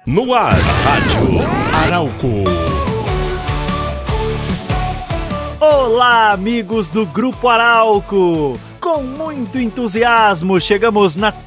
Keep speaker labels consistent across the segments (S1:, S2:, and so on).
S1: No ar, Rádio Arauco.
S2: Olá, amigos do Grupo Arauco! Com muito entusiasmo, chegamos na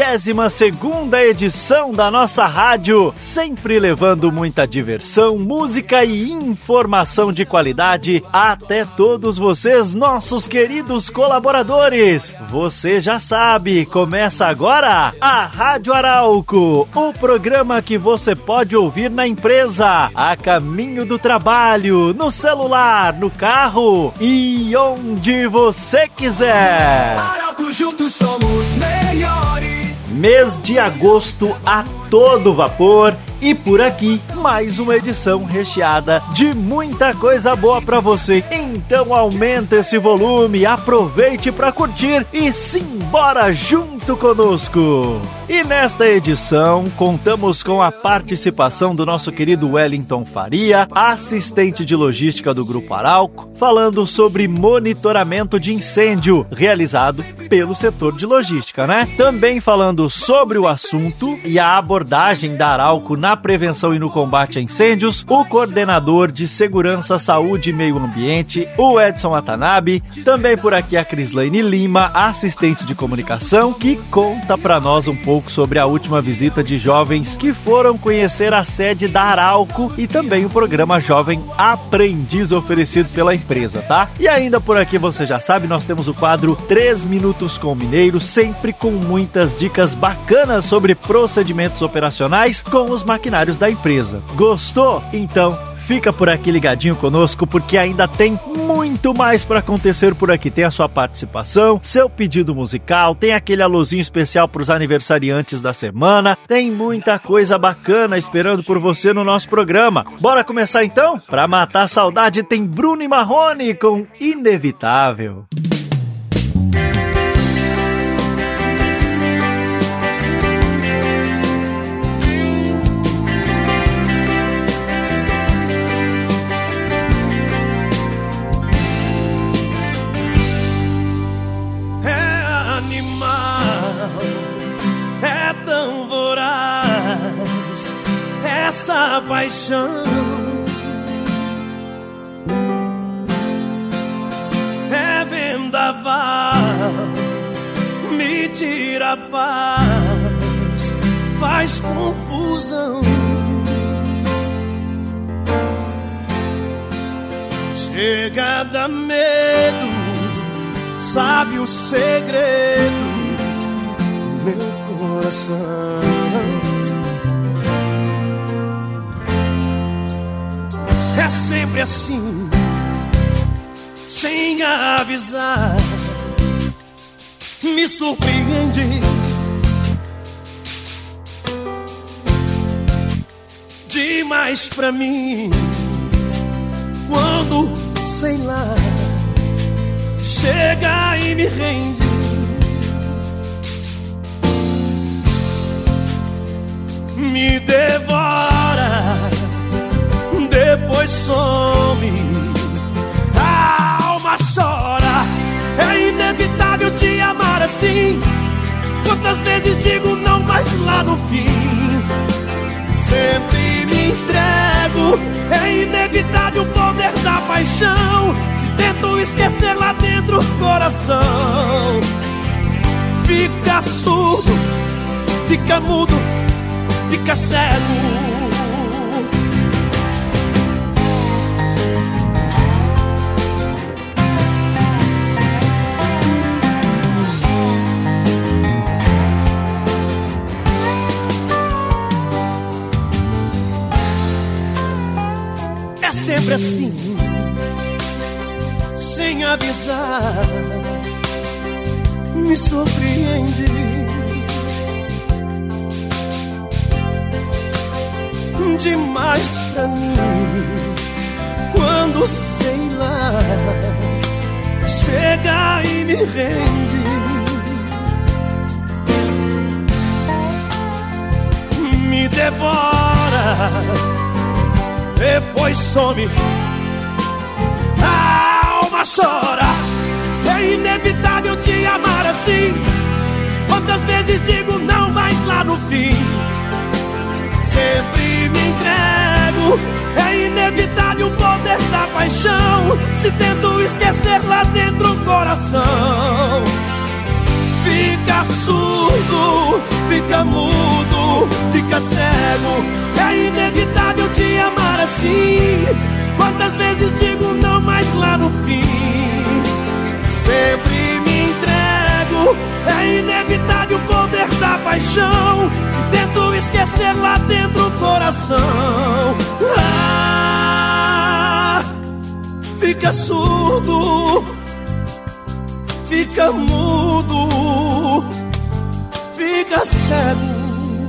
S2: 32ª edição da nossa rádio, sempre levando muita diversão, música e informação de qualidade até todos vocês, nossos queridos colaboradores. Você já sabe, começa agora a Rádio Arauco, o programa que você pode ouvir na empresa, a caminho do trabalho, no celular, no carro e onde você quiser.
S3: Arauco, juntos somos melhores.
S2: Mês de agosto a todo vapor e por aqui mais uma edição recheada de muita coisa boa pra você. Então aumenta esse volume, aproveite pra curtir e simbora junto conosco. E nesta edição contamos com a participação do nosso querido Wellington Faria, assistente de logística do Grupo Arauco, falando sobre monitoramento de incêndio realizado pelo setor de logística, né? Também falando sobre o assunto e a abordagem da Arauco na prevenção e no combate a incêndios, o coordenador de Segurança, Saúde e Meio Ambiente, o Edson Watanabe. Também por aqui a Crislaine Lima, assistente de comunicação, que conta pra nós um pouco sobre a última visita de jovens que foram conhecer a sede da Arauco e também o programa Jovem Aprendiz oferecido pela empresa, tá? E ainda por aqui, você já sabe, nós temos o quadro 3 Minutos com o Mineiro, sempre com muitas dicas bacanas sobre procedimentos operacionais com os maquinários da empresa. Gostou? Então fica por aqui ligadinho conosco, porque ainda tem muito mais para acontecer por aqui. Tem a sua participação, seu pedido musical, tem aquele alôzinho especial para os aniversariantes da semana, tem muita coisa bacana esperando por você no nosso programa. Bora começar então? Para matar a saudade tem Bruno e Marrone com Inevitável.
S4: Essa paixão é vendaval, me tira a paz, faz confusão. Chega a dar medo, sabe o segredo do meu coração. É sempre assim, sem avisar, me surpreende. Demais pra mim, quando, sei lá, chega e me rende. Me devora, depois some, a alma chora. É inevitável te amar assim. Quantas vezes digo não, mas lá no fim sempre me entrego. É inevitável o poder da paixão. Se tento esquecer lá dentro o coração fica surdo, fica mudo, fica cego. É sempre assim, sem avisar, me surpreende. Demais pra mim, quando, sei lá, chega e me rende. Me devora, depois some, a alma chora. É inevitável te amar assim. Quantas vezes digo não, mas lá no fim sempre me entrego. É inevitável o poder da paixão. Se tento esquecer, lá dentro o coração fica surdo, fica mudo, fica cego. É inevitável te amar assim. Quantas vezes digo não, mas lá no fim sempre me entrego. É inevitável o poder da paixão. Se tento esquecer, lá dentro o coração fica surdo, fica mudo, fica cego.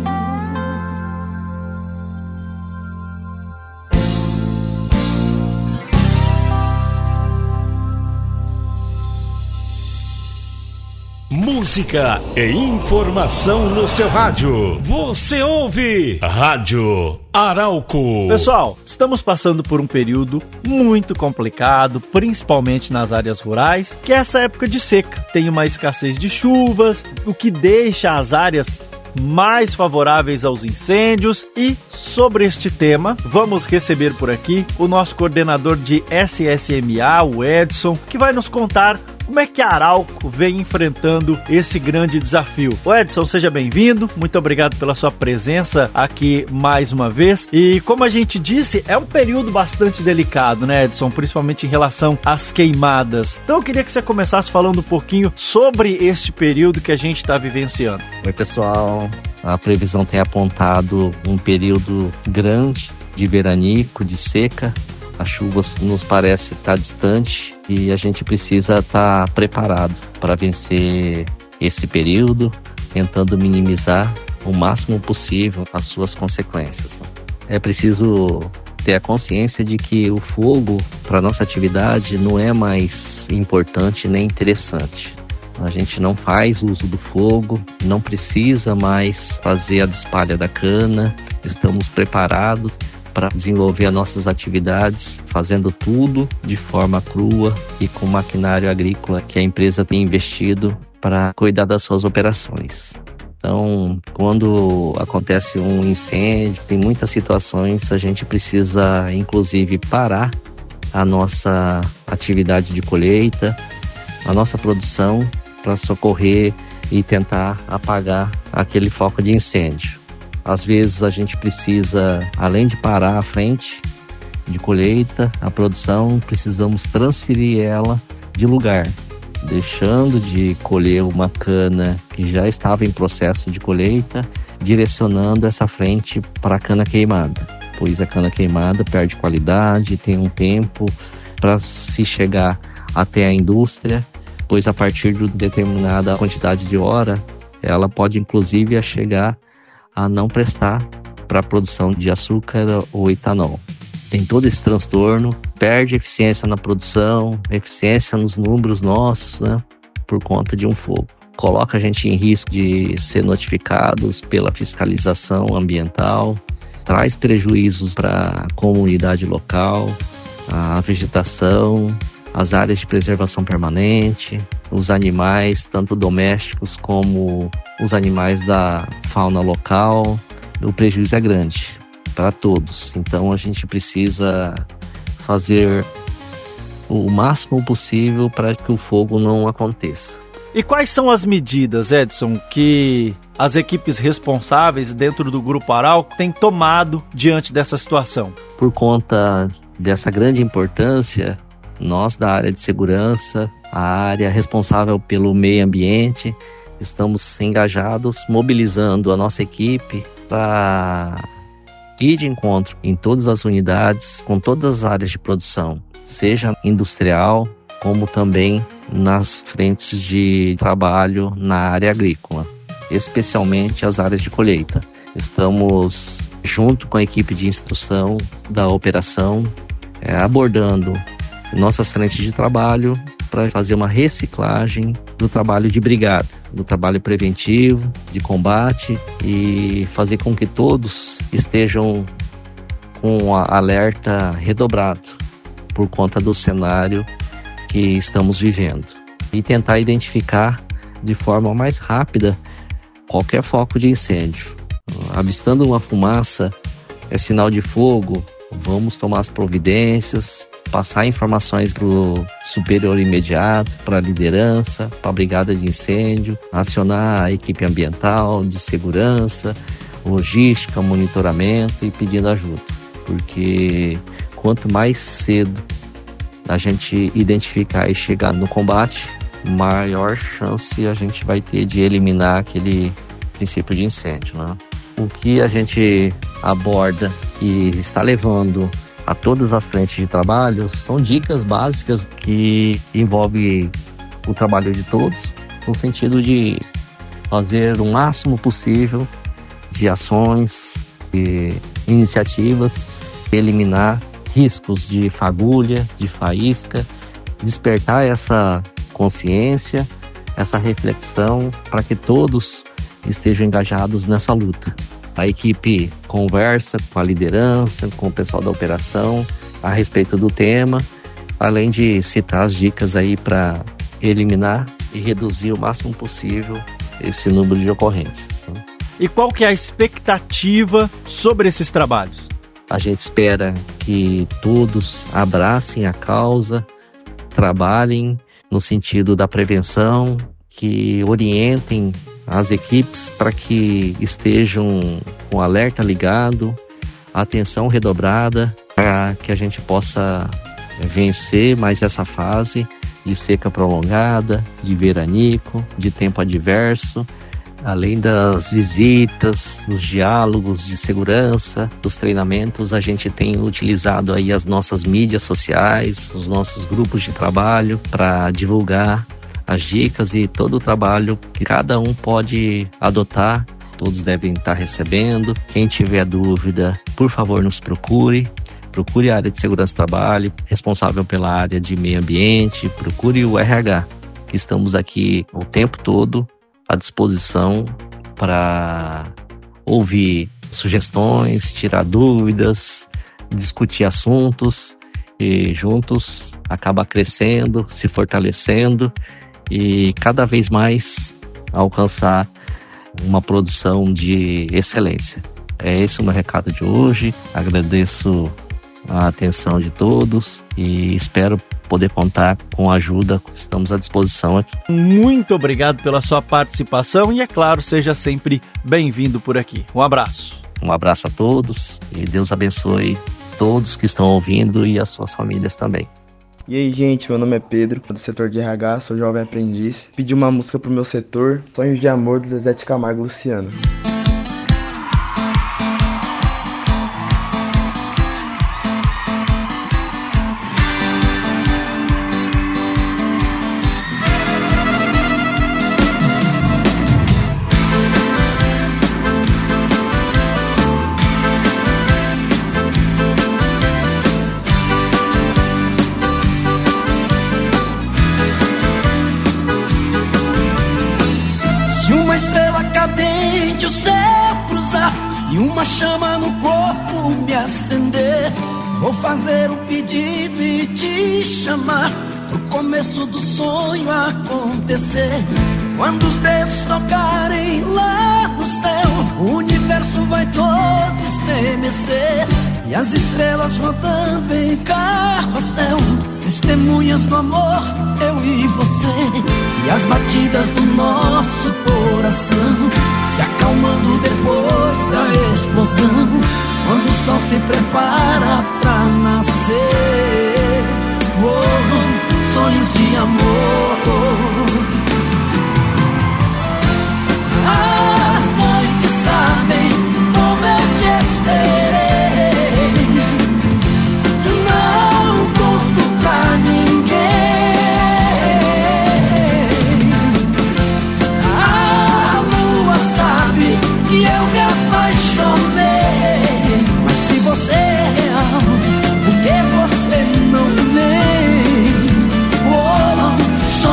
S1: Música e informação no seu rádio. Você ouve Rádio Arauco.
S2: Pessoal, estamos passando por um período muito complicado, principalmente nas áreas rurais, que é essa época de seca. Tem uma escassez de chuvas, o que deixa as áreas mais favoráveis aos incêndios. E sobre este tema, vamos receber por aqui o nosso coordenador de SSMA, o Edson, que vai nos contar como é que a Arauco vem enfrentando esse grande desafio. O Edson, seja bem-vindo, muito obrigado pela sua presença aqui mais uma vez. E como a gente disse, é um período bastante delicado, né, Edson? Principalmente em relação às queimadas. Então eu queria que você começasse falando um pouquinho sobre este período que a gente está vivenciando.
S5: Oi, pessoal. A previsão tem apontado um período grande de veranico, de seca. A chuva nos parece estar distante e a gente precisa estar preparado para vencer esse período, tentando minimizar o máximo possível as suas consequências. É preciso ter a consciência de que o fogo para a nossa atividade não é mais importante nem interessante. A gente não faz uso do fogo, não precisa mais fazer a despalha da cana, estamos preparados para desenvolver as nossas atividades, fazendo tudo de forma crua e com maquinário agrícola que a empresa tem investido para cuidar das suas operações. Então, quando acontece um incêndio, tem muitas situações, a gente precisa, inclusive, parar a nossa atividade de colheita, a nossa produção, para socorrer e tentar apagar aquele foco de incêndio. Às vezes a gente precisa, além de parar a frente de colheita, a produção, precisamos transferir ela de lugar, deixando de colher uma cana que já estava em processo de colheita, direcionando essa frente para a cana queimada, pois a cana queimada perde qualidade, tem um tempo para se chegar até a indústria, pois a partir de determinada quantidade de hora, ela pode inclusive chegar a não prestar para a produção de açúcar ou etanol. Tem todo esse transtorno, perde eficiência na produção, eficiência nos números nossos, né, por conta de um fogo. Coloca a gente em risco de ser notificados pela fiscalização ambiental, traz prejuízos para a comunidade local, a vegetação, as áreas de preservação permanente, os animais, tanto domésticos como os animais da fauna local. O prejuízo é grande para todos. Então a gente precisa fazer o máximo possível para que o fogo não aconteça.
S2: E quais são as medidas, Edson, que as equipes responsáveis dentro do Grupo Arauco têm tomado diante dessa situação?
S5: Por conta dessa grande importância, nós da área de segurança, a área responsável pelo meio ambiente, estamos engajados, mobilizando a nossa equipe para ir de encontro em todas as unidades, com todas as áreas de produção, seja industrial, como também nas frentes de trabalho na área agrícola, especialmente as áreas de colheita. Estamos junto com a equipe de instrução da operação, abordando nossas frentes de trabalho para fazer uma reciclagem do trabalho de brigada, do trabalho preventivo, de combate, e fazer com que todos estejam com alerta redobrado por conta do cenário que estamos vivendo, e tentar identificar de forma mais rápida qualquer foco de incêndio. avistando uma fumaça, é sinal de fogo, vamos tomar as providências, passar informações para o superior imediato, para a liderança, para a brigada de incêndio, acionar a equipe ambiental, de segurança, logística, monitoramento e pedindo ajuda. Porque quanto mais cedo a gente identificar e chegar no combate, maior chance a gente vai ter de eliminar aquele princípio de incêndio, né? O que a gente aborda e está levando a todas as frentes de trabalho são dicas básicas que envolvem o trabalho de todos, no sentido de fazer o máximo possível de ações e iniciativas, eliminar riscos de fagulha, de faísca, despertar essa consciência, essa reflexão para que todos estejam engajados nessa luta. A equipe conversa com a liderança, com o pessoal da operação a respeito do tema, além de citar as dicas aí para eliminar e reduzir o máximo possível esse número de ocorrências, né?
S2: E qual que é a expectativa sobre esses trabalhos?
S5: A gente espera que todos abracem a causa, trabalhem no sentido da prevenção, que orientem as equipes para que estejam com o alerta ligado, a atenção redobrada, para que a gente possa vencer mais essa fase de seca prolongada, de veranico, de tempo adverso, além das visitas, dos diálogos de segurança, dos treinamentos. A gente tem utilizado aí as nossas mídias sociais, os nossos grupos de trabalho para divulgar as dicas e todo o trabalho que cada um pode adotar. Todos devem estar recebendo. Quem tiver dúvida, por favor, nos procure. Procure a área de segurança do trabalho, responsável pela área de meio ambiente. Procure o RH, que estamos aqui o tempo todo à disposição para ouvir sugestões, tirar dúvidas, discutir assuntos e juntos acaba crescendo, se fortalecendo e cada vez mais alcançar uma produção de excelência. É esse o meu recado de hoje. Agradeço a atenção de todos e espero poder contar com a ajuda. Estamos à disposição aqui.
S2: Muito obrigado pela sua participação e, é claro, seja sempre bem-vindo por aqui. Um abraço.
S5: Um abraço a todos e Deus abençoe todos que estão ouvindo e as suas famílias também.
S6: E aí, gente, meu nome é Pedro, do setor de RH, sou jovem aprendiz. Pedi uma música pro meu setor, Sonhos de Amor, do Zezé de Camargo e Luciano.
S4: Uma chama no corpo me acender, vou fazer um pedido e te chamar pro começo do sonho acontecer. Quando os dedos tocarem lá no céu, o universo vai todo estremecer e as estrelas rodando em carrossel, testemunhas do amor, eu e você. E as batidas do nosso coração se acalmando depois da explosão, quando o sol se prepara pra nascer. Oh, sonho de amor. As noites sabem como eu te esperei. Não conto pra ninguém. A lua sabe que eu me apaixonei. Mas se você é real, por que você não vem? Oh,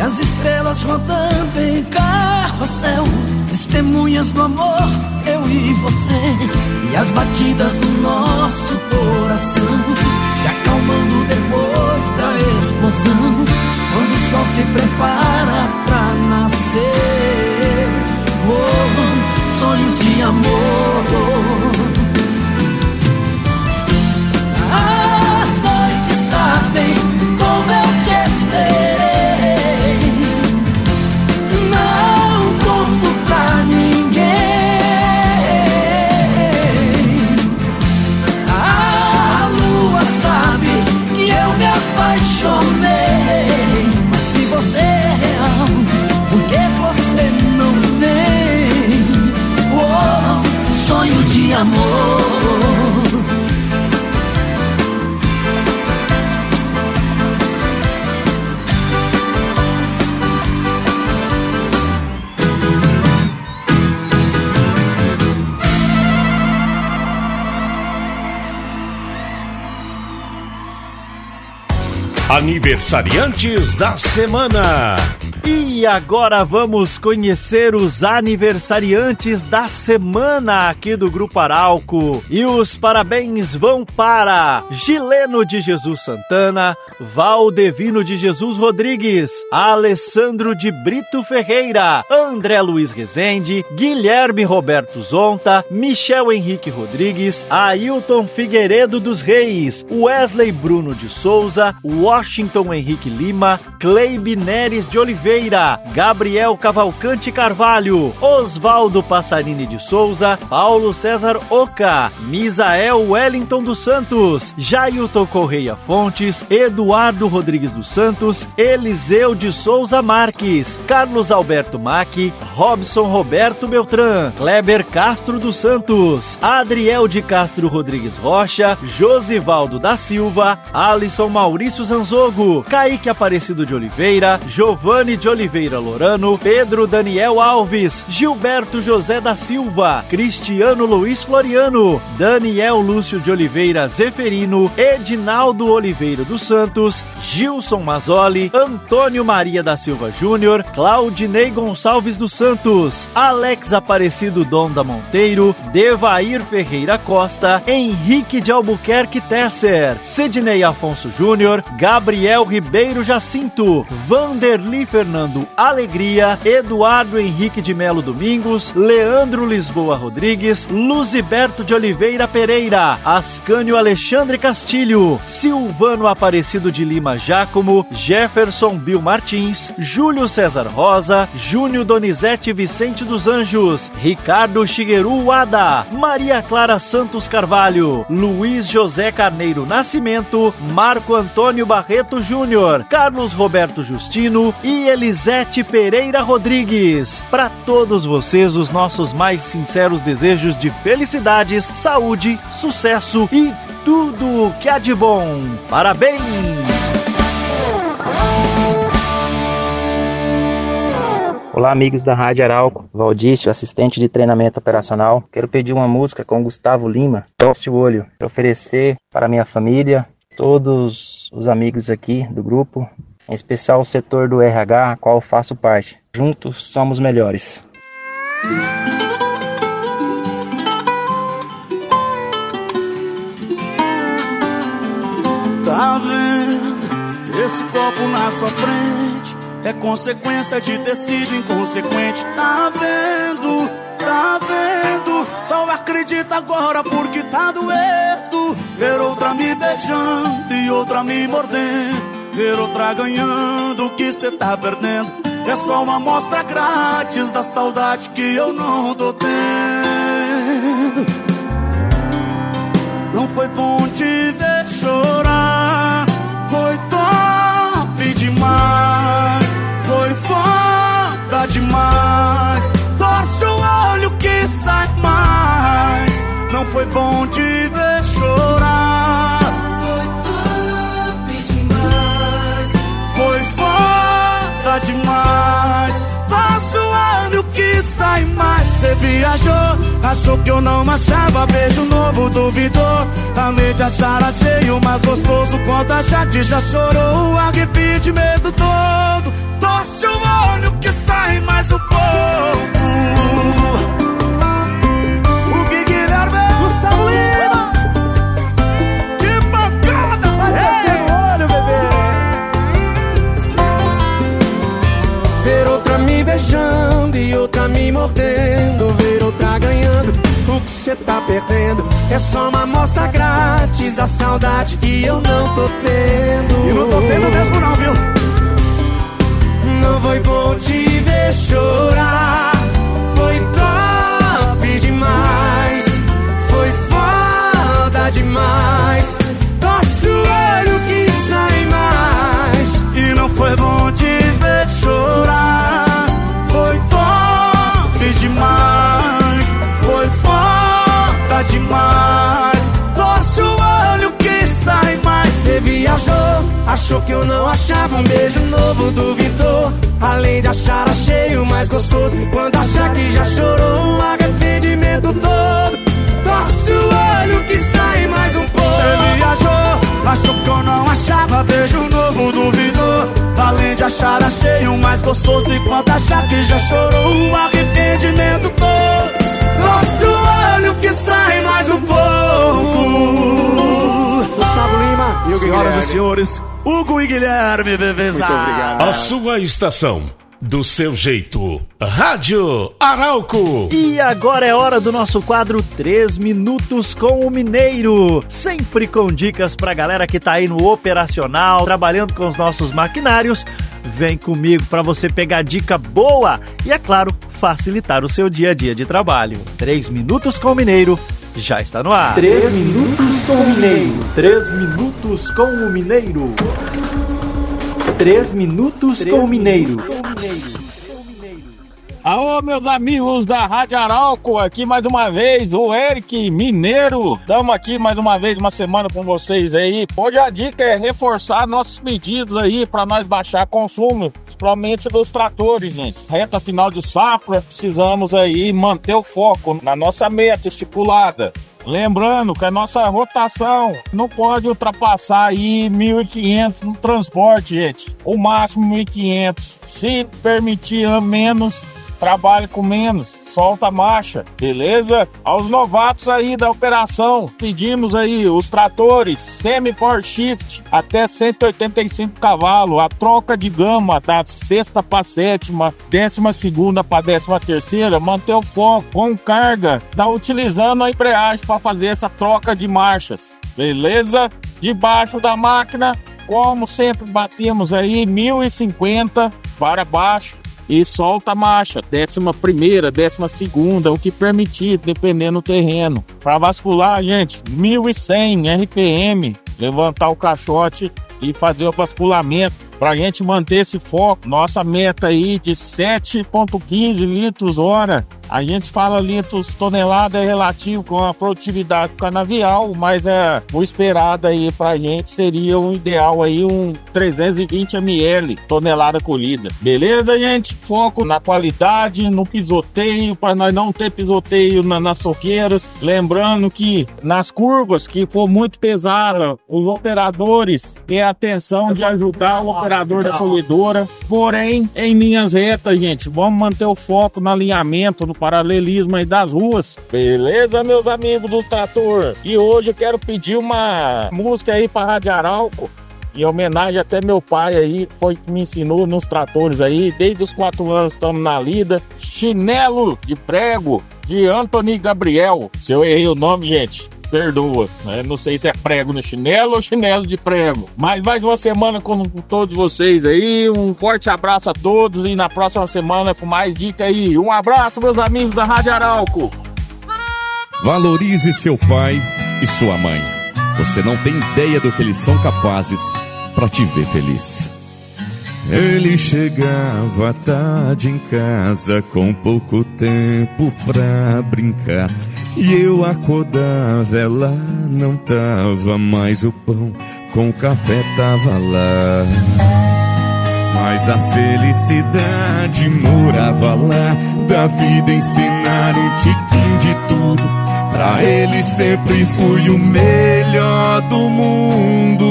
S4: e as estrelas rodando em carrossel, testemunhas do amor, eu e você, e as batidas do nosso coração se acalmando depois da explosão, quando o sol se prepara pra nascer. Oh, sonho de amor. As noites sabem como eu te esperei, não conto pra ninguém. A lua sabe que eu me apaixonei, mas se você é real, por que você não vem? Oh, sonho de amor.
S1: Aniversariantes da semana.
S2: E agora vamos conhecer os aniversariantes da semana aqui do Grupo Arauco. E os parabéns vão para Gileno de Jesus Santana, Valdevino de Jesus Rodrigues, Alessandro de Brito Ferreira, André Luiz Rezende, Guilherme Roberto Zonta, Michel Henrique Rodrigues, Ailton Figueiredo dos Reis, Wesley Bruno de Souza, Washington Henrique Lima, Cleibe Neres de Oliveira, Gabriel Cavalcante Carvalho, Osvaldo Passarini de Souza, Paulo César Oca, Misael Wellington dos Santos, Jailton Correia Fontes, Eduardo Rodrigues dos Santos, Eliseu de Souza Marques, Carlos Alberto Mack, Robson Roberto Beltrán, Kleber Castro dos Santos, Adriel de Castro Rodrigues Rocha, Josivaldo da Silva, Alisson Maurício Zanzogo, Kaique Aparecido de Oliveira, Giovanni de Oliveira Lorano, Pedro Daniel Alves, Gilberto José da Silva, Cristiano Luiz Floriano, Daniel Lúcio de Oliveira Zeferino, Edinaldo Oliveira dos Santos, Gilson Mazzoli, Antônio Maria da Silva Júnior, Claudinei Gonçalves dos Santos, Alex Aparecido Donda Monteiro, Devair Ferreira Costa, Henrique de Albuquerque Tesser, Sidney Afonso Júnior, Gabriel Ribeiro Jacinto, Vanderli Fernando Alegria, Eduardo Henrique de Melo Domingos, Leandro Lisboa Rodrigues, Luziberto de Oliveira Pereira, Ascânio Alexandre Castilho, Silvano Aparecido de Lima Giacomo, Jefferson Bill Martins, Júlio César Rosa, Júnior Donizete Vicente dos Anjos, Ricardo Shigeru Wada, Maria Clara Santos Carvalho, Luiz José Carneiro Nascimento, Marco Antônio Barreto Júnior, Carlos Roberto Justino e Elisete Pereira Rodrigues. Para todos vocês, os nossos mais sinceros desejos de felicidades, saúde, sucesso e tudo o que há de bom. Parabéns!
S7: Olá, amigos da Rádio Arauco, Valdício, assistente de treinamento operacional. Quero pedir uma música com Gustavo Lima, Torce o Olho, para oferecer para minha família, todos os amigos aqui do grupo, em especial o setor do RH, a qual faço parte. Juntos somos melhores.
S4: Tá vendo esse copo na sua frente? É consequência de ter sido inconsequente. Tá vendo, tá vendo? Só acredita agora porque tá doendo. Ver outra me beijando e outra me mordendo, ver outra ganhando o que cê tá perdendo. É só uma amostra grátis da saudade que eu não tô tendo. Não foi bom te ver chorar, foi top demais, foi foda demais. Torce o olho que sai mais. Não foi bom te ver chorar, foi top demais, foi foda demais. Torce o olho que sai mais. Cê viajou, achou que eu não achava. Beijo novo, duvidou. A mente achara cheio, mas gostoso quanto a chate já chorou. Arrependimento todo. Torce
S3: ver outra me beijando e outra me mordendo, ver outra ganhando o que cê tá perdendo. É só uma amostra grátis da saudade que eu não tô tendo.
S4: E não tô tendo mesmo não, viu?
S3: Não foi bom te ver chorar, foi top demais, foi foda demais. Torce o olho que sai mais.
S4: E não foi bom te ver chorar, foi top demais, foi foda demais. Torce o olho que sai mais.
S3: Você viajou, achou que eu não achava um beijo novo, duvidou. Além de achar, achei o mais gostoso. Quando achar que já chorou, um arrependimento todo. Torce o olho que sai mais um pouco.
S4: Você viajou, achou que eu não achava beijo novo, duvidou. Além de achar, achei o mais gostoso. E quando achar que já chorou, o arrependimento todo.
S3: Torce o olho que sai mais um pouco. Gustavo Lima e o
S4: Senhoras e senhores, Hugo e Guilherme, bebezada.
S3: Muito obrigado.
S1: A sua estação, do seu jeito. Rádio Arauco.
S2: E agora é hora do nosso quadro 3 Minutos com o Mineiro. Sempre com dicas pra galera que tá aí no operacional, trabalhando com os nossos maquinários. Vem comigo pra você pegar dica boa e, é claro, facilitar o seu dia a dia de trabalho. 3 Minutos com o Mineiro já está no ar. 3 Minutos com o Mineiro. 3 Minutos com o Mineiro. 3 Minutos com o Mineiro.
S8: Alô, meus amigos da Rádio Arauco, aqui mais uma vez, o Eric Mineiro. Estamos aqui mais uma vez, uma semana com vocês aí. Hoje a dica é reforçar nossos pedidos aí para nós baixar consumo, principalmente dos tratores, gente. Reta final de safra, precisamos aí manter o foco na nossa meta estipulada. Lembrando que a nossa rotação não pode ultrapassar aí 1.500 no transporte, gente. O máximo 1.500. Se permitir menos, trabalhe com menos, solta a marcha, beleza? Aos novatos aí da operação, pedimos aí os tratores semi-power shift até 185 cavalos, a troca de gama da 6ª para 7ª, 12ª para 13ª, manter o foco com carga, tá utilizando a embreagem para fazer essa troca de marchas, beleza? Debaixo da máquina, como sempre batemos aí 1.050 para baixo. E solta a marcha, 11ª, 12ª, o que permitir, dependendo do terreno. Para vascular, gente, 1.100 RPM, levantar o caixote e fazer o vasculamento. Para a gente manter esse foco, nossa meta aí de 7,15 litros hora. A gente fala litros tonelada é relativo com a produtividade canavial, mas o esperado aí pra gente seria o ideal aí um 320 ml tonelada colhida. Beleza, gente? Foco na qualidade, no pisoteio, para nós não ter pisoteio nas soqueiras. Lembrando que nas curvas que for muito pesada, os operadores têm a atenção de ajudar o operador da colhedora. Porém, em linhas retas, gente, vamos manter o foco no alinhamento, no paralelismo aí das ruas. Beleza, meus amigos do trator? E hoje eu quero pedir uma música aí pra Rádio Arauco, em homenagem até meu pai aí, foi que me ensinou nos tratores aí, desde os 4 anos estamos na lida. Chinelo de prego, de Anthony Gabriel. Se eu errei o nome, gente, perdoa, né? Não sei se é prego no chinelo ou chinelo de prego. Mas mais uma semana com todos vocês aí. Um forte abraço a todos e na próxima semana com mais dica aí. Um abraço, meus amigos da Rádio Arauco.
S1: Valorize seu pai e sua mãe. Você não tem ideia do que eles são capazes para te ver feliz. Ele chegava tarde em casa com pouco tempo pra brincar. E eu acordava, ela não tava, mas o pão com o café tava lá. Mas a felicidade morava lá, da vida ensinar um tiquinho de tudo. Pra ele sempre fui o melhor do mundo.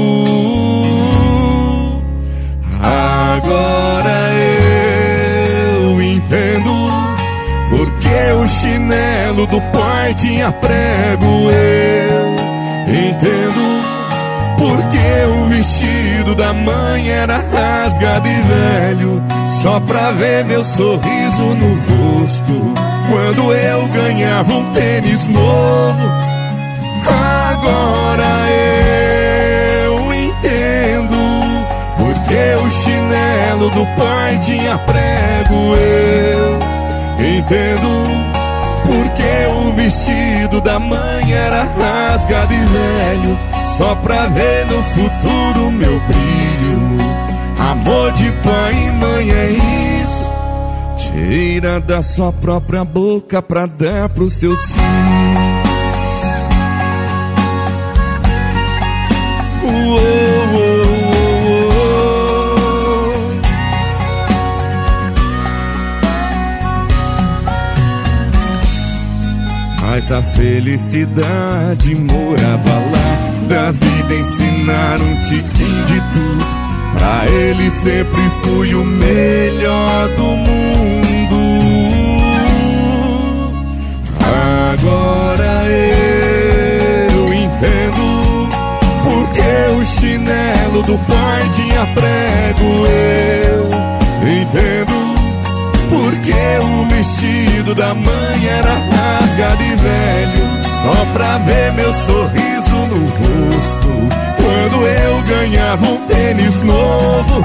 S1: Agora eu entendo porque o chinelo do pai tinha prego. Eu entendo porque o vestido da mãe era rasgado e velho, só pra ver meu sorriso no rosto quando eu ganhava um tênis novo. Agora eu entendo porque o chinelo do pai tinha prego. Eu entendo porque o vestido da mãe era rasgado e velho, só pra ver no futuro meu brilho. Amor de pai e mãe é isso, tira da sua própria boca pra dar pros seus filhos. Mas a felicidade morava lá. Da vida ensinaram um tiquinho de tudo. Pra ele sempre fui o melhor do mundo. Agora eu entendo porque o chinelo do pai tinha prego. Eu entendo porque o vestido da mãe era rasgado e velho, só pra ver meu sorriso no rosto quando eu ganhava um tênis novo.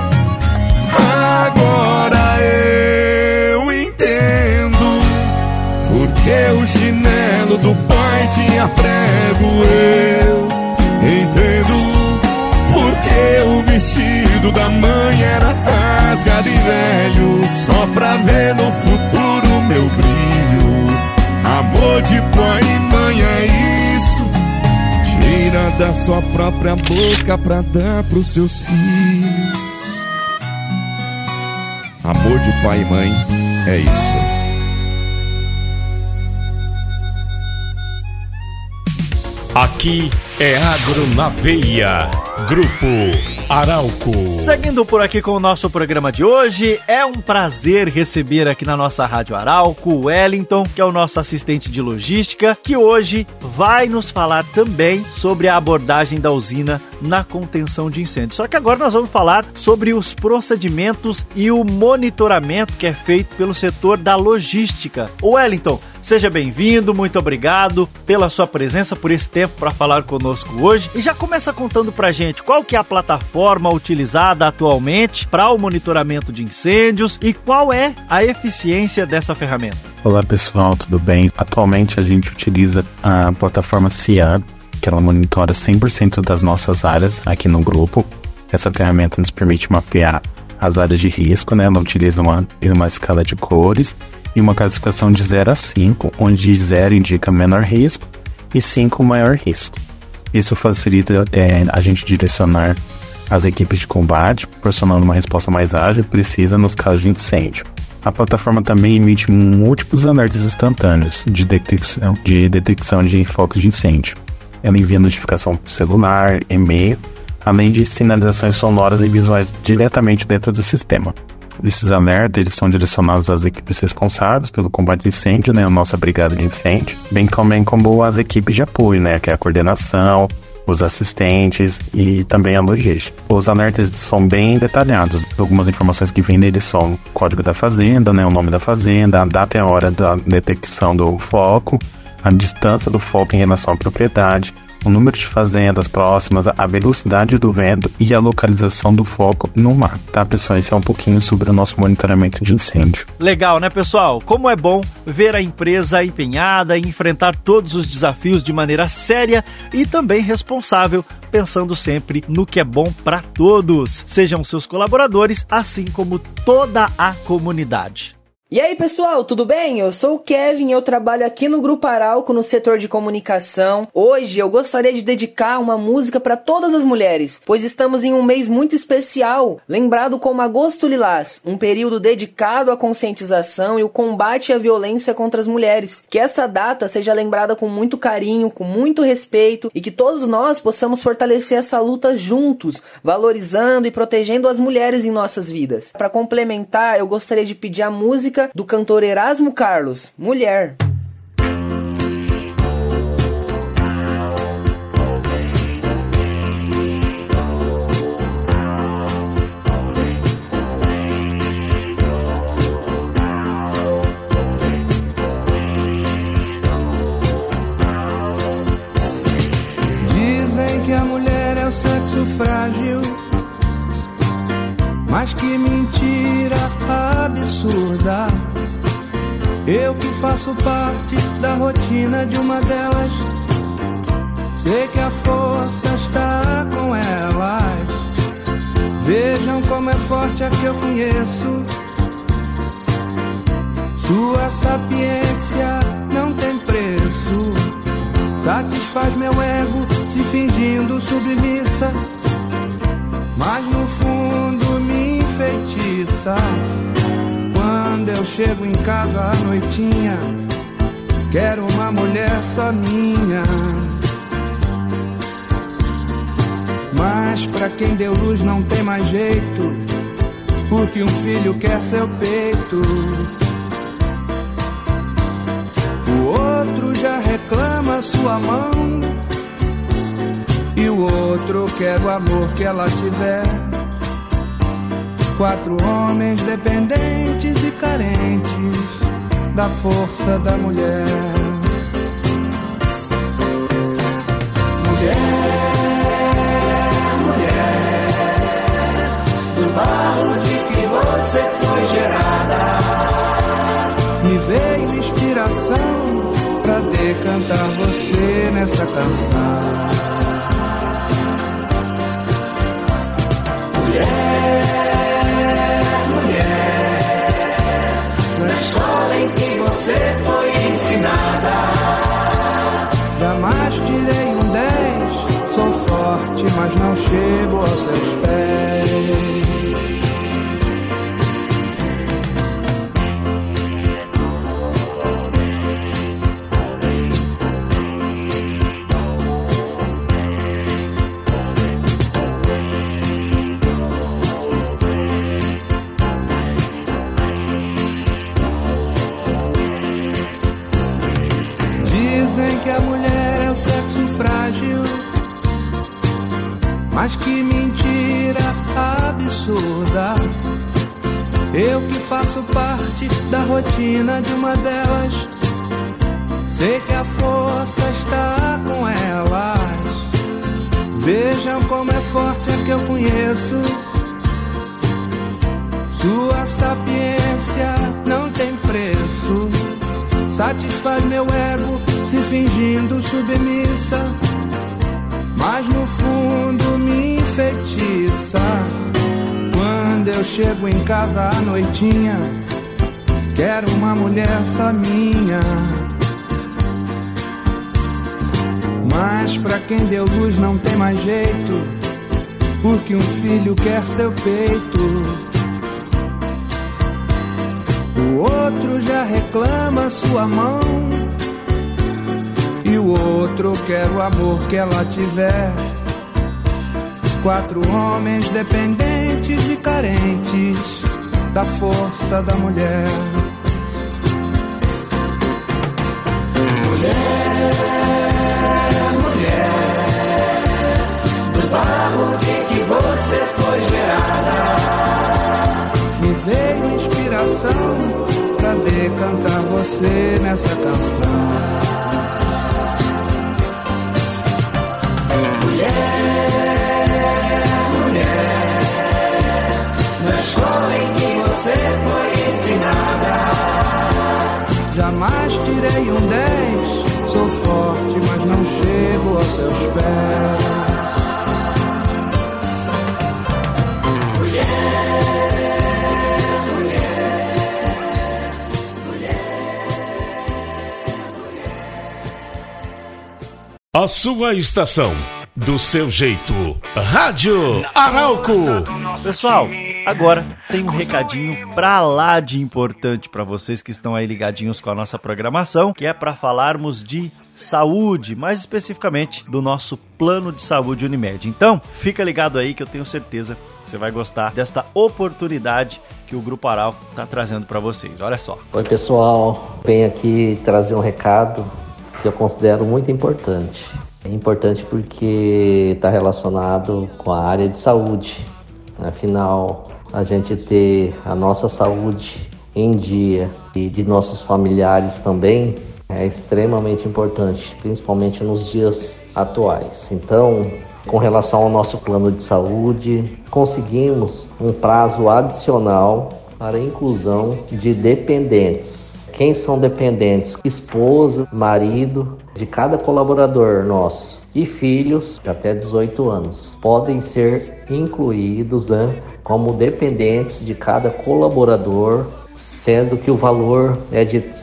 S1: Agora eu entendo porque o chinelo do pai tinha prego. Eu entendo porque o vestido da mãe era rasgado e velho, só pra ver no futuro meu brilho. Amor de pai e mãe é isso, tira da sua própria boca pra dar pros seus filhos. Amor de pai e mãe é isso.
S9: Aqui é Agro na Veia, Grupo Arauco.
S2: Seguindo por aqui com o nosso programa de hoje, é um prazer receber aqui na nossa Rádio Arauco o Wellington, que é o nosso assistente de logística, que hoje vai nos falar também sobre a abordagem da usina na contenção de incêndios. Só que agora nós vamos falar sobre os procedimentos e o monitoramento que é feito pelo setor da logística. Wellington, seja bem-vindo, muito obrigado pela sua presença, por esse tempo para falar conosco hoje. E já começa contando pra gente qual que é a plataforma utilizada atualmente para o monitoramento de incêndios e qual é a eficiência dessa ferramenta.
S10: Olá pessoal, tudo bem? Atualmente a gente utiliza a plataforma CIAB, que ela monitora 100% das nossas áreas aqui no grupo. Essa ferramenta nos permite mapear as áreas de risco, né? Ela utiliza uma escala de cores e uma classificação de 0 a 5, onde 0 indica menor risco e 5 maior risco. Isso facilita a gente direcionar as equipes de combate, proporcionando uma resposta mais ágil e precisa nos casos de incêndio. A plataforma também emite múltiplos alertas instantâneos de detecção de focos de incêndio. Ela envia notificação por celular, e-mail, além de sinalizações sonoras e visuais diretamente dentro do sistema. Esses alertas eles são direcionados às equipes responsáveis pelo combate de incêndio, né, a nossa brigada de incêndio, bem também como as equipes de apoio, né, que é a coordenação, os assistentes e também a logística. Os alertas são bem detalhados. Algumas informações que vêm neles são o código da fazenda, né, o nome da fazenda, a data e a hora da detecção do foco, a distância do foco em relação à propriedade, o número de fazendas próximas, a velocidade do vento e a localização do foco no mar. Tá, pessoal? Esse é um pouquinho sobre o nosso monitoramento de incêndio.
S2: Legal, né, pessoal? Como é bom ver a empresa empenhada em enfrentar todos os desafios de maneira séria e também responsável, pensando sempre no que é bom para todos, sejam seus colaboradores, assim como toda a comunidade.
S11: E aí pessoal, tudo bem? Eu sou o Kevin e eu trabalho aqui no Grupo Arauco no setor de comunicação. Hoje eu gostaria de dedicar uma música para todas as mulheres, pois estamos em um mês muito especial, lembrado como Agosto Lilás, um período dedicado à conscientização e o combate à violência contra as mulheres. Que essa data seja lembrada com muito carinho, com muito respeito e que todos nós possamos fortalecer essa luta juntos, valorizando e protegendo as mulheres em nossas vidas. Para complementar, eu gostaria de pedir a música do cantor Erasmo Carlos, Mulher.
S3: absurda. Eu que faço parte da rotina de uma delas, sei que a força está com elas. Vejam como é forte a que eu conheço. Sua sapiência não tem preço. Satisfaz meu ego se fingindo submissa, mas no fundo me enfeitiça. Quando eu chego em casa à noitinha, quero uma mulher só minha. Mas pra quem deu luz não tem mais jeito, porque um filho quer seu peito. O outro já reclama sua mão, e o outro quer o amor que ela tiver. 4 homens dependentes e carentes da força da mulher. Mulher, mulher, do barro de que você foi gerada, me veio inspiração pra decantar você nessa canção. Escola em que você foi ensinada, jamais tirei um 10. Sou forte, mas não chego aos seus pés. Mas que mentira absurda. Eu que faço parte da rotina de uma delas, sei que a força está com elas. Vejam como é forte a que eu conheço. Sua sapiência não tem preço. Satisfaz meu ego se fingindo submissa, mas no fundo me enfeitiça. Quando eu chego em casa à noitinha, quero uma mulher só minha. Mas pra quem deu luz não tem mais jeito, porque um filho quer seu peito. O outro já reclama sua mão, e o outro quer o amor que ela tiver. 4 homens dependentes e carentes da força da mulher. Mulher, mulher, do barro de que você foi gerada, me veio inspiração pra decantar você nessa canção. Na escola em que você foi ensinada, jamais tirei um 10. Sou forte, mas não chego aos seus pés. Mulher, mulher,
S9: mulher. A sua estação, do seu jeito. Rádio Arauco.
S2: Pessoal, agora tem um recadinho pra lá de importante pra vocês que estão aí ligadinhos com a nossa programação, que é pra falarmos de saúde, mais especificamente do nosso plano de saúde Unimed. Então, fica ligado aí que eu tenho certeza que você vai gostar desta oportunidade que o Grupo Arauco tá trazendo pra vocês. Olha só.
S5: Oi, pessoal. Venho aqui trazer um recado que eu considero muito importante. É importante porque está relacionado com a área de saúde. Afinal, a gente ter a nossa saúde em dia e de nossos familiares também é extremamente importante, principalmente nos dias atuais. Então, com relação ao nosso plano de saúde, conseguimos um prazo adicional para a inclusão de dependentes. Quem são dependentes? Esposa, marido de cada colaborador nosso e filhos de até 18 anos. Podem ser incluídos, como dependentes de cada colaborador, sendo que o valor é de R$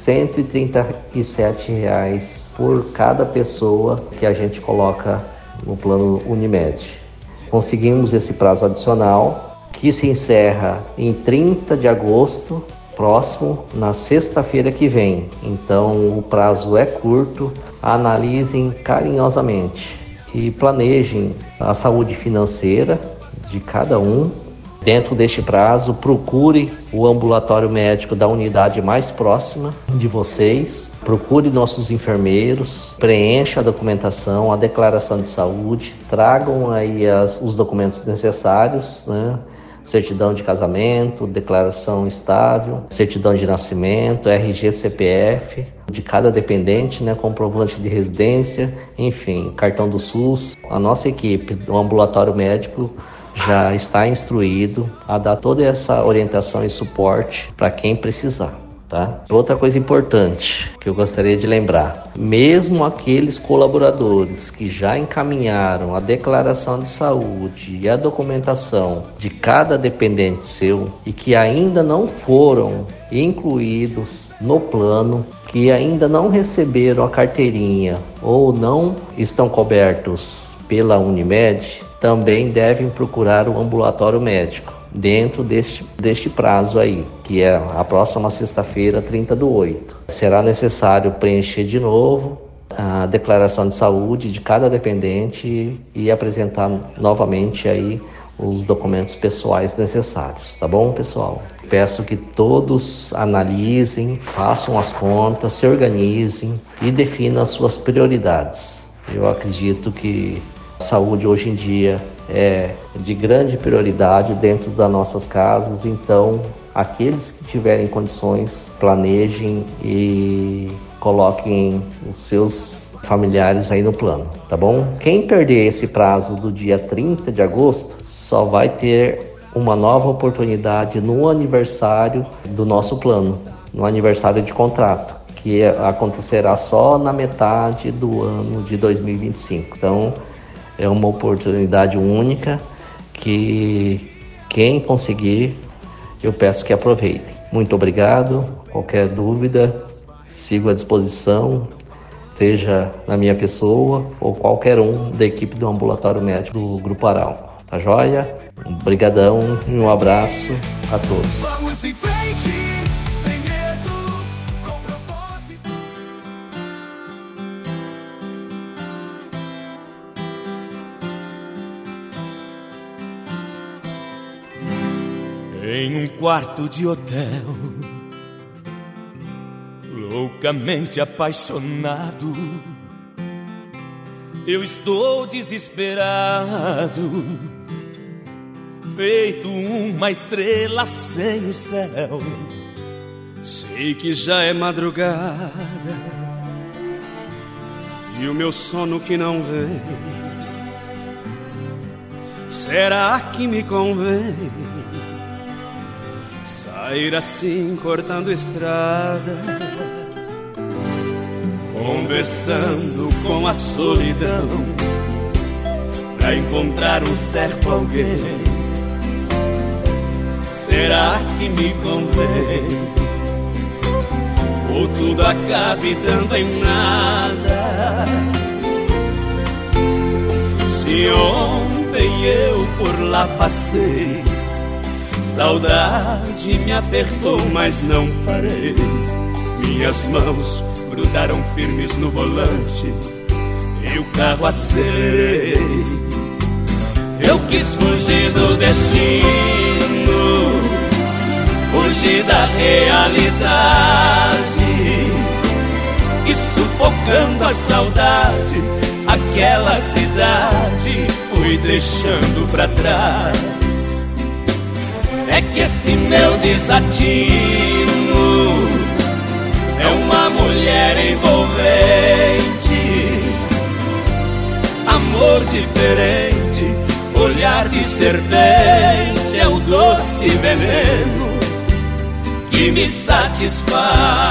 S5: 137 por cada pessoa que a gente coloca no plano Unimed. Conseguimos esse prazo adicional, que se encerra em 30 de agosto, próximo, na sexta-feira que vem. Então o prazo é curto, analisem carinhosamente e planejem a saúde financeira de cada um. Dentro deste prazo, procure o ambulatório médico da unidade mais próxima de vocês, procure nossos enfermeiros, preencha a documentação, a declaração de saúde, tragam aí os documentos necessários, certidão de casamento, declaração estável, certidão de nascimento, RG, CPF de cada dependente, comprovante de residência, enfim, cartão do SUS. A nossa equipe do ambulatório médico já está instruído a dar toda essa orientação e suporte para quem precisar, tá? Outra coisa importante que eu gostaria de lembrar: mesmo aqueles colaboradores que já encaminharam a declaração de saúde e a documentação de cada dependente seu e que ainda não foram incluídos no plano, que ainda não receberam a carteirinha ou não estão cobertos pela Unimed, também devem procurar o ambulatório médico dentro deste prazo aí, que é a próxima sexta-feira, 30/8. Será necessário preencher de novo a declaração de saúde de cada dependente e apresentar novamente aí os documentos pessoais necessários, tá bom, pessoal? Peço que todos analisem, façam as contas, se organizem e definam as suas prioridades. Eu acredito que a saúde hoje em dia é de grande prioridade dentro das nossas casas, então aqueles que tiverem condições, planejem e coloquem os seus familiares aí no plano, tá bom? Quem perder esse prazo do dia 30 de agosto só vai ter uma nova oportunidade no aniversário do nosso plano, no aniversário de contrato, que acontecerá só na metade do ano de 2025. Então, é uma oportunidade única que quem conseguir, eu peço que aproveitem. Muito obrigado. Qualquer dúvida, sigo à disposição, seja na minha pessoa ou qualquer um da equipe do ambulatório médico do Grupo Arauco. Tá joia? Obrigadão e um abraço a todos.
S3: Vamos em frente, sem medo, com propósito. Em um quarto de hotel, loucamente apaixonado, eu estou desesperado, feito uma estrela sem o céu. Sei que já é madrugada e o meu sono que não vem. Será que me convém sair assim cortando estrada, conversando com a solidão, pra encontrar um certo alguém? Será que me convém? Ou tudo acabe dando em nada? Se ontem eu por lá passei, saudade me apertou, mas não parei. Minhas mãos grudaram firmes no volante e o carro acelerei. Eu quis fugir do destino, fugir da realidade, e sufocando a saudade, aquela cidade fui deixando pra trás. É que esse meu desatino é uma mulher envolvente, amor diferente, olhar de serpente, é o doce veneno
S4: que me satisfaz.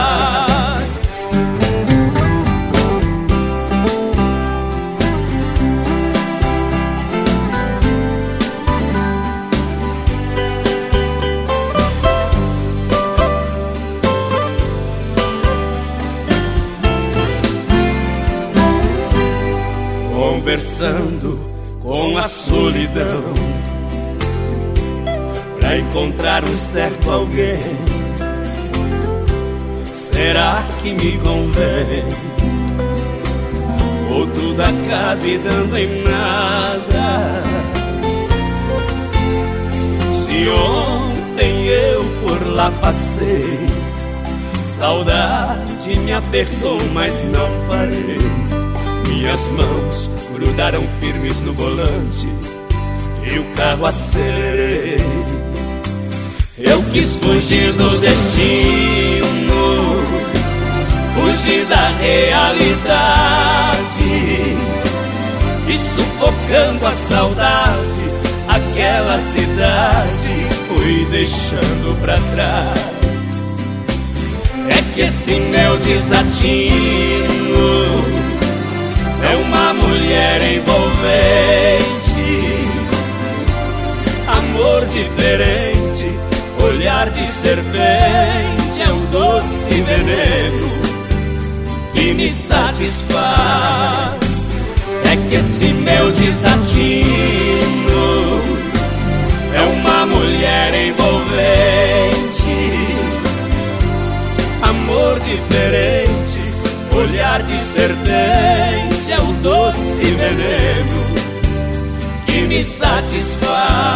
S4: Conversando com a solidão pra encontrar um certo alguém. Será que me convém? Ou tudo acabe dando em nada? Se ontem eu por lá passei, saudade me apertou, mas não parei. Minhas mãos grudaram firmes no volante e o carro acelerei. Eu quis fugir do destino, fugir da realidade, e sufocando a saudade, aquela cidade fui deixando pra trás. É que esse meu desatino é uma mulher envolvente, amor diferente, olhar de serpente, é um doce veneno que me satisfaz. É que esse meu desatino é uma mulher envolvente, amor diferente, olhar de serpente, é o doce veneno que me satisfaz.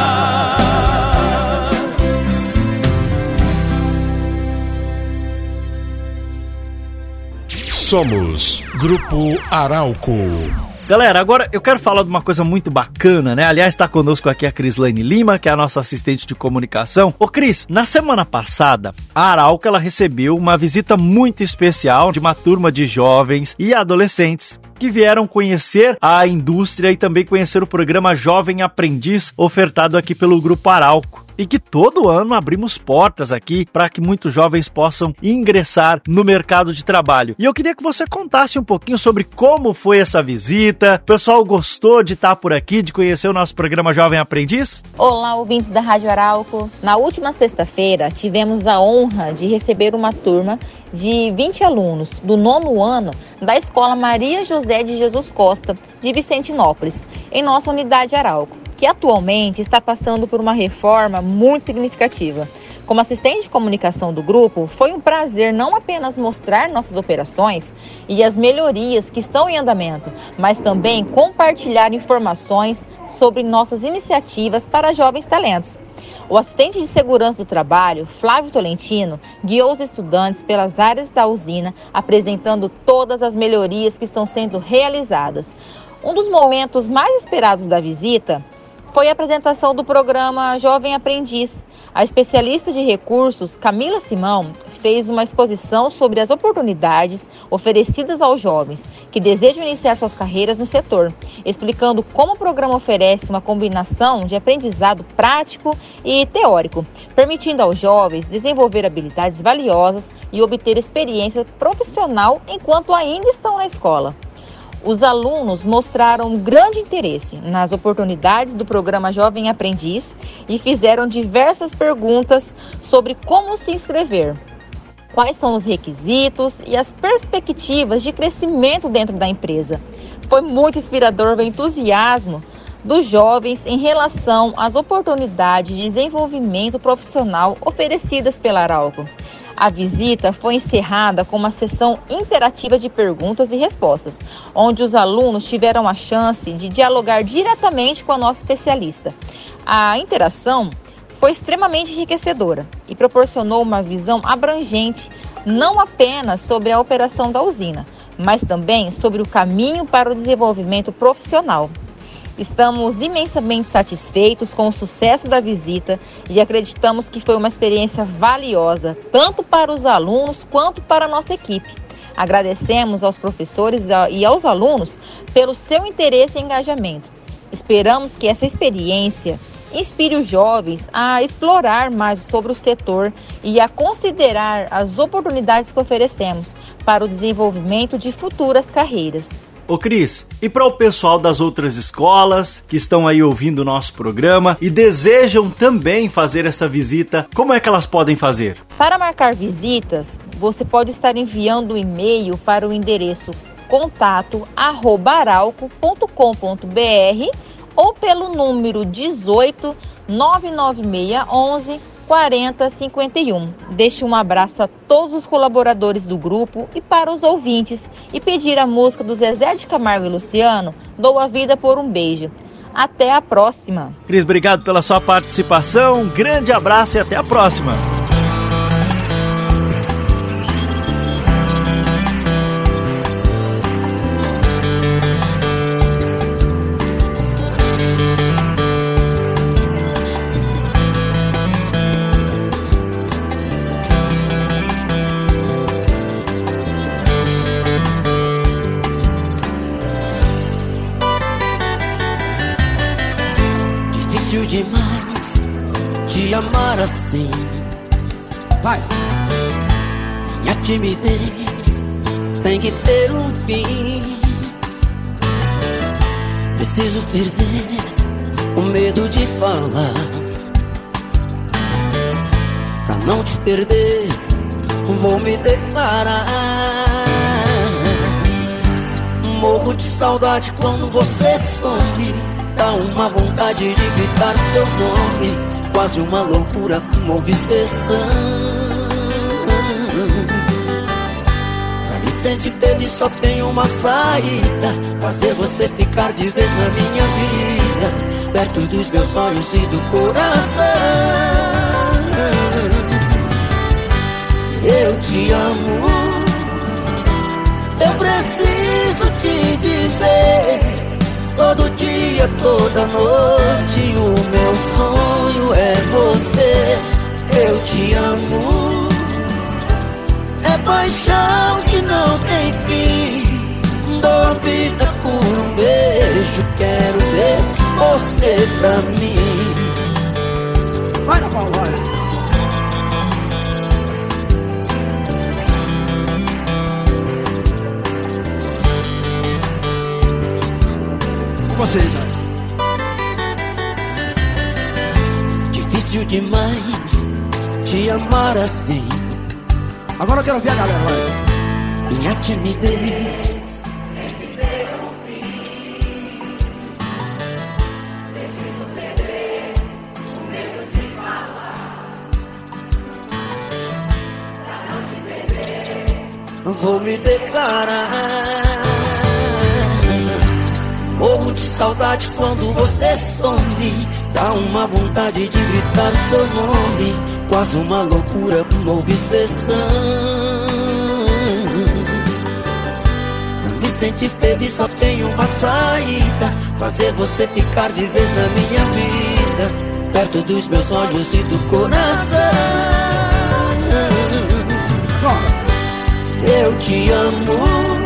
S9: Somos Grupo Arauco.
S2: Galera, agora eu quero falar de uma coisa muito bacana, né? Aliás, está conosco aqui a Crislane Lima, que é a nossa assistente de comunicação. Ô Cris, na semana passada, a Arauco, ela recebeu uma visita muito especial de uma turma de jovens e adolescentes que vieram conhecer a indústria e também conhecer o programa Jovem Aprendiz, ofertado aqui pelo Grupo Arauco. E que todo ano abrimos portas aqui para que muitos jovens possam ingressar no mercado de trabalho. E eu queria que você contasse um pouquinho sobre como foi essa visita. O pessoal gostou de estar por aqui, de conhecer o nosso programa Jovem Aprendiz?
S12: Olá, ouvintes da Rádio Arauco. Na última sexta-feira, tivemos a honra de receber uma turma de 20 alunos do 9º ano da Escola Maria José de Jesus Costa, de Vicentinópolis, em nossa unidade Arauco, que atualmente está passando por uma reforma muito significativa. Como assistente de comunicação do grupo, foi um prazer não apenas mostrar nossas operações e as melhorias que estão em andamento, mas também compartilhar informações sobre nossas iniciativas para jovens talentos. O assistente de segurança do trabalho, Flávio Tolentino, guiou os estudantes pelas áreas da usina, apresentando todas as melhorias que estão sendo realizadas. Um dos momentos mais esperados da visita foi a apresentação do programa Jovem Aprendiz. A especialista de recursos, Camila Simão, fez uma exposição sobre as oportunidades oferecidas aos jovens que desejam iniciar suas carreiras no setor, explicando como o programa oferece uma combinação de aprendizado prático e teórico, permitindo aos jovens desenvolver habilidades valiosas e obter experiência profissional enquanto ainda estão na escola. Os alunos mostraram grande interesse nas oportunidades do programa Jovem Aprendiz e fizeram diversas perguntas sobre como se inscrever, quais são os requisitos e as perspectivas de crescimento dentro da empresa. Foi muito inspirador o entusiasmo dos jovens em relação às oportunidades de desenvolvimento profissional oferecidas pela Arauco. A visita foi encerrada com uma sessão interativa de perguntas e respostas, onde os alunos tiveram a chance de dialogar diretamente com a nossa especialista. A interação foi extremamente enriquecedora e proporcionou uma visão abrangente, não apenas sobre a operação da usina, mas também sobre o caminho para o desenvolvimento profissional. Estamos imensamente satisfeitos com o sucesso da visita e acreditamos que foi uma experiência valiosa, tanto para os alunos quanto para a nossa equipe. Agradecemos aos professores e aos alunos pelo seu interesse e engajamento. Esperamos que essa experiência inspire os jovens a explorar mais sobre o setor e a considerar as oportunidades que oferecemos para o desenvolvimento de futuras carreiras.
S2: Ô Cris, e para o pessoal das outras escolas que estão aí ouvindo o nosso programa e desejam também fazer essa visita, como é que elas podem fazer?
S12: Para marcar visitas, você pode estar enviando um e-mail para o endereço contato@arauco.com.br ou pelo número 18 99611 4051. Deixe um abraço a todos os colaboradores do grupo e para os ouvintes e pedir a música do Zezé de Camargo e Luciano, Dou a Vida por um Beijo. Até a próxima.
S2: Cris, obrigado pela sua participação, um grande abraço e até a próxima.
S3: Demais te amar assim. Vai. Minha timidez tem que ter um fim. Preciso perder o medo de falar. Pra não te perder, vou me declarar. Morro de saudade quando você some. Dá uma vontade de gritar seu nome, quase uma loucura, uma obsessão. Pra me sentir feliz só tem uma saída: fazer você ficar de vez na minha vida, perto dos meus olhos e do coração. Eu te amo, eu preciso te dizer. Todo dia, toda noite, o meu sonho é você. Eu te amo, é paixão que não tem fim. Dou a vida por um beijo, quero ter você pra mim. Vai na Paula, vai. Vocês, difícil demais te amar assim. Agora eu quero ver a galera, vai. Minha timidez vou me declarar. Morro de saudade quando você some. Dá uma vontade de gritar seu nome, quase uma loucura, uma obsessão. Pra me sentir feliz só tem uma saída: fazer você ficar de vez na minha vida, perto dos meus olhos e do coração. Eu te amo,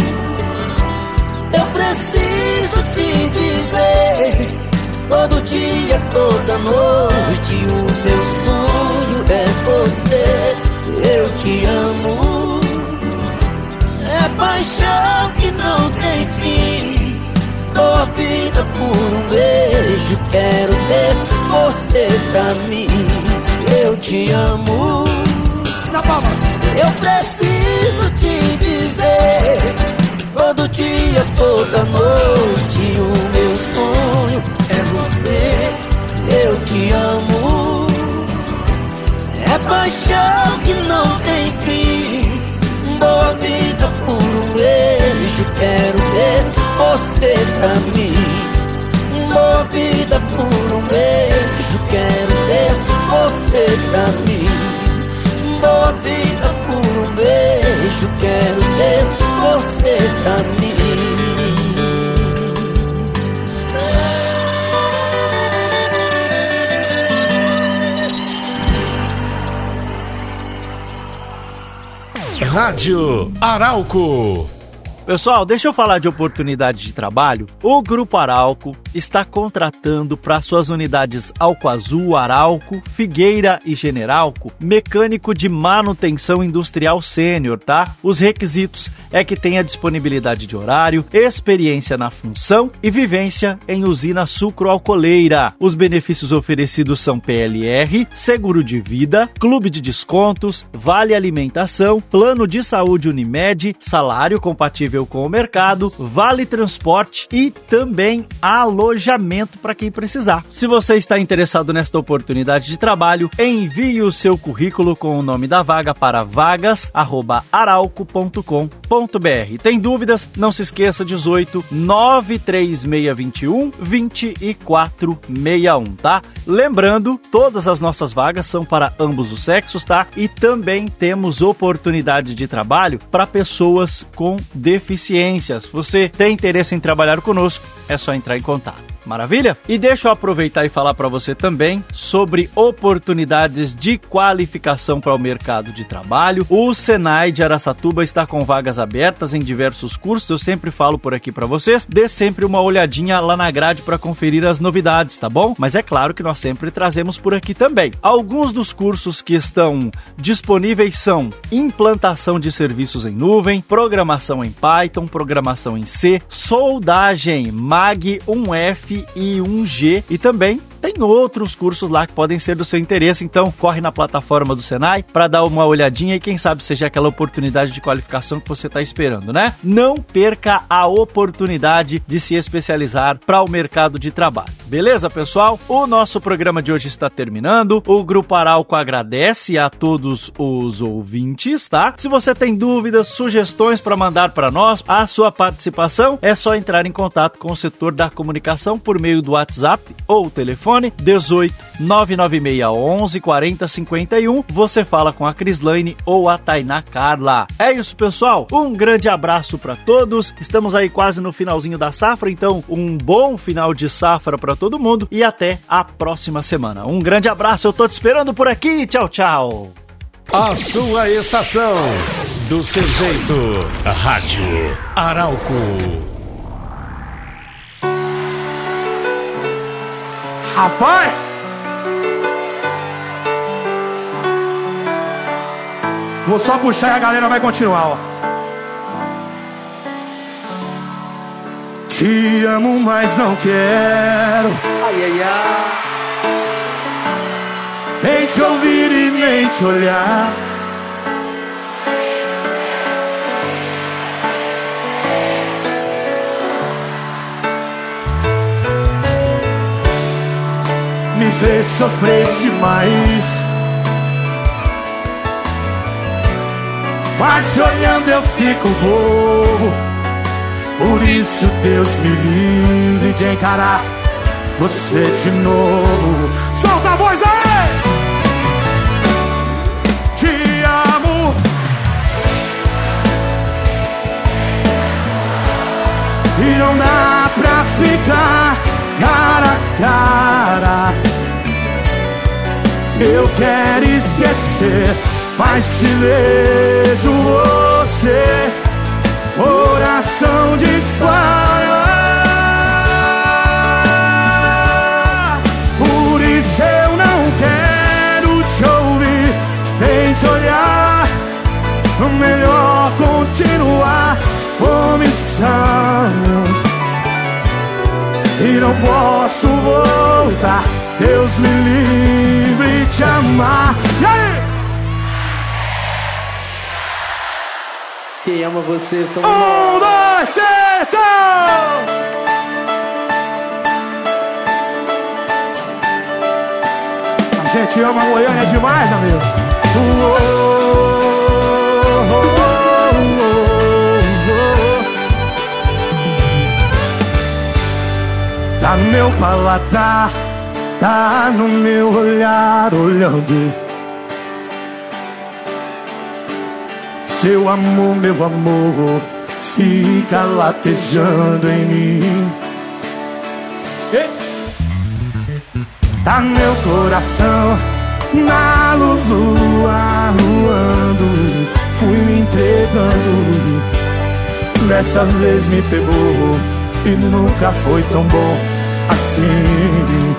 S3: eu preciso te dizer. Todo dia, toda noite, o meu sonho é você. Eu te amo, é paixão que não tem fim. Dou a vida por um beijo, quero ter você pra mim. Eu te amo, eu preciso te dizer. Todo dia, toda noite, o meu sonho é você. Eu te amo, é paixão que não tem fim. Dou a vida por um beijo, quero ter você pra mim. Dou a vida por um beijo, quero ter você pra mim. Dou a vida por um beijo, quero ter você pra mim.
S9: Rádio Arauco.
S2: Pessoal, deixa eu falar de oportunidade de trabalho. O Grupo Arauco está contratando para suas unidades Alco Azul, Arauco, Figueira e Generalco, mecânico de manutenção industrial sênior, tá? Os requisitos é que tenha disponibilidade de horário, experiência na função e vivência em usina sucroalcooleira. Os benefícios oferecidos são PLR, seguro de vida, clube de descontos, vale alimentação, plano de saúde Unimed, salário compatível com o mercado, vale transporte e também alojamento para quem precisar. Se você está interessado nesta oportunidade de trabalho, envie o seu currículo com o nome da vaga para vagas@arauco.com.br. Tem dúvidas? Não se esqueça, 18 93621 2461, tá? Lembrando, todas as nossas vagas são para ambos os sexos, tá? E também temos oportunidade de trabalho para pessoas com deficiências. Se você tem interesse em trabalhar conosco, é só entrar em contato. Maravilha? E deixa eu aproveitar e falar para você também sobre oportunidades de qualificação para o mercado de trabalho. O Senai de Araçatuba está com vagas abertas em diversos cursos. Eu sempre falo por aqui para vocês. Dê sempre uma olhadinha lá na grade para conferir as novidades, tá bom? Mas é claro que nós sempre trazemos por aqui também. Alguns dos cursos que estão disponíveis são implantação de serviços em nuvem, programação em Python, programação em C, soldagem MAG 1F e 1G, e também tem outros cursos lá que podem ser do seu interesse. Então corre na plataforma do Senai para dar uma olhadinha e quem sabe seja aquela oportunidade de qualificação que você está esperando, né? Não perca a oportunidade de se especializar para o mercado de trabalho. Beleza, pessoal? O nosso programa de hoje está terminando. O Grupo Arauco agradece a todos os ouvintes, tá? Se você tem dúvidas, sugestões para mandar para nós, a sua participação é só entrar em contato com o setor da comunicação por meio do WhatsApp ou telefone 18 996 11 40 51. Você fala com a Crislaine ou a Tainá Carla. É isso, pessoal. Um grande abraço para todos. Estamos aí quase no finalzinho da safra, então um bom final de safra para todo mundo e até a próxima semana. Um grande abraço, eu tô te esperando por aqui. Tchau, tchau.
S9: A sua estação, do seu jeito, a Rádio Arauco.
S3: Rapaz! Vou só puxar e a galera vai continuar, ó. Te amo, mas não quero.
S11: Ai, ai, ai.
S3: Nem te ouvir e nem te olhar. Me fez sofrer demais, mas olhando eu fico bobo. Por isso Deus me livre de encarar você de novo. Solta a voz aí! Te amo, e não dá pra ficar cara a cara. Eu quero esquecer, mas te vejo você, coração dispara. Por isso eu não quero te ouvir, nem te olhar. Melhor continuar como estamos, e não posso voltar. Deus me livre de te amar. E aí?
S11: Quem ama você são
S3: 1, 2, 3, A gente ama Goiânia demais, amigo. Tá no meu paladar, tá no meu olhar olhando. Seu amor, meu amor, fica latejando em mim. Tá meu coração na luz do luar voando. Fui me entregando, dessa vez me pegou e nunca foi tão bom assim.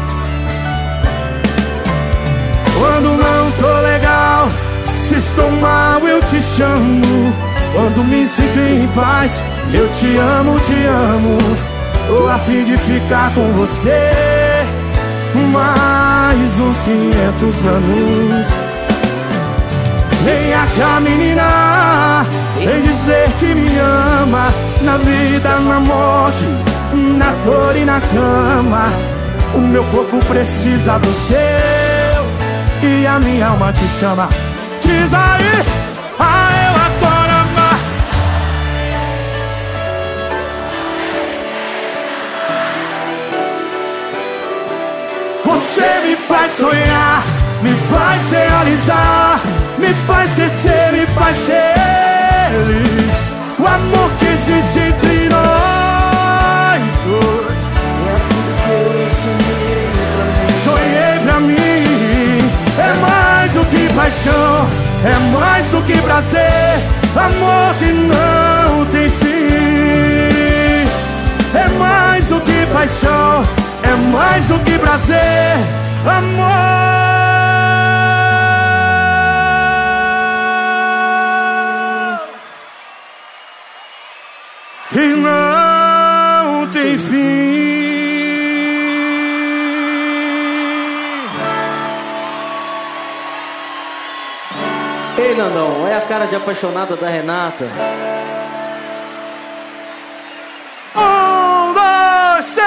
S3: Quando não tô legal, se estou mal eu te chamo. Quando me sinto em paz, eu te amo, te amo. Tô a fim de ficar com você mais uns 500 anos. Venha cá, menina, vem dizer que me ama. Na vida, na morte, na dor e na cama. O meu corpo precisa do seu e a minha alma te chama. Diz aí, eu adoro amar. Você me faz sonhar, me faz realizar, me faz crescer, me faz ser feliz. O amor que existe entre nós dois é tudo que eu sonhei pra mim. É mais do que paixão, é mais do que prazer. Amor que não tem fim. É mais do que paixão, é mais do que prazer. Amor que não tem fim.
S13: Ei, Nandão, é a cara de apaixonada da Renata.
S3: 1, 2, 3.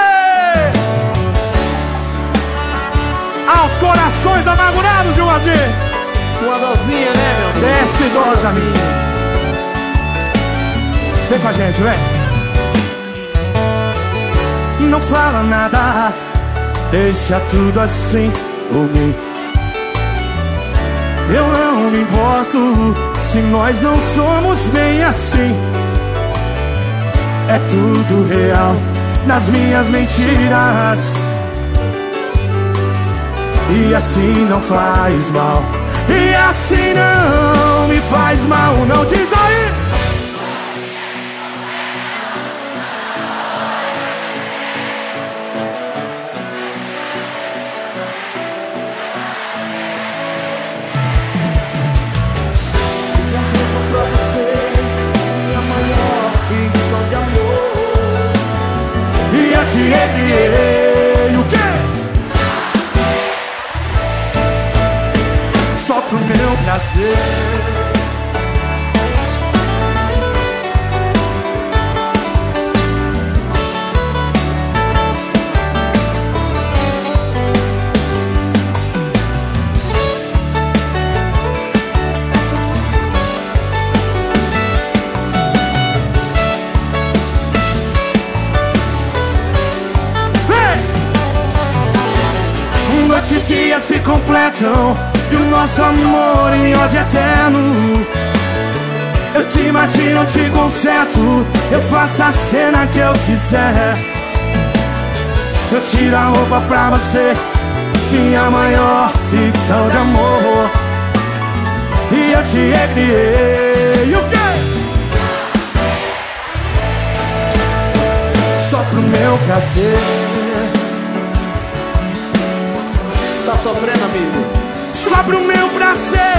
S3: Aos corações amargurados, Juazeiro.
S13: Uma dosinha, né, meu Deus?
S3: Desce dosa, minha. Vem com a gente, vem. Não fala nada, deixa tudo assim por mim. Eu não me importo se nós não somos bem assim. É tudo real nas minhas mentiras, e assim não faz mal, e assim não me faz mal. Não diz aí. E o quê? Só pro meu prazer. Noite e dia se completam e o nosso amor em ódio eterno. Eu te imagino, te conserto, eu faço a cena que eu quiser. Eu tiro a roupa pra você, minha maior ficção de amor. E eu te recriei, o quê? Só pro meu prazer.
S13: Tá sofrendo, amigo?
S3: Só pro meu prazer.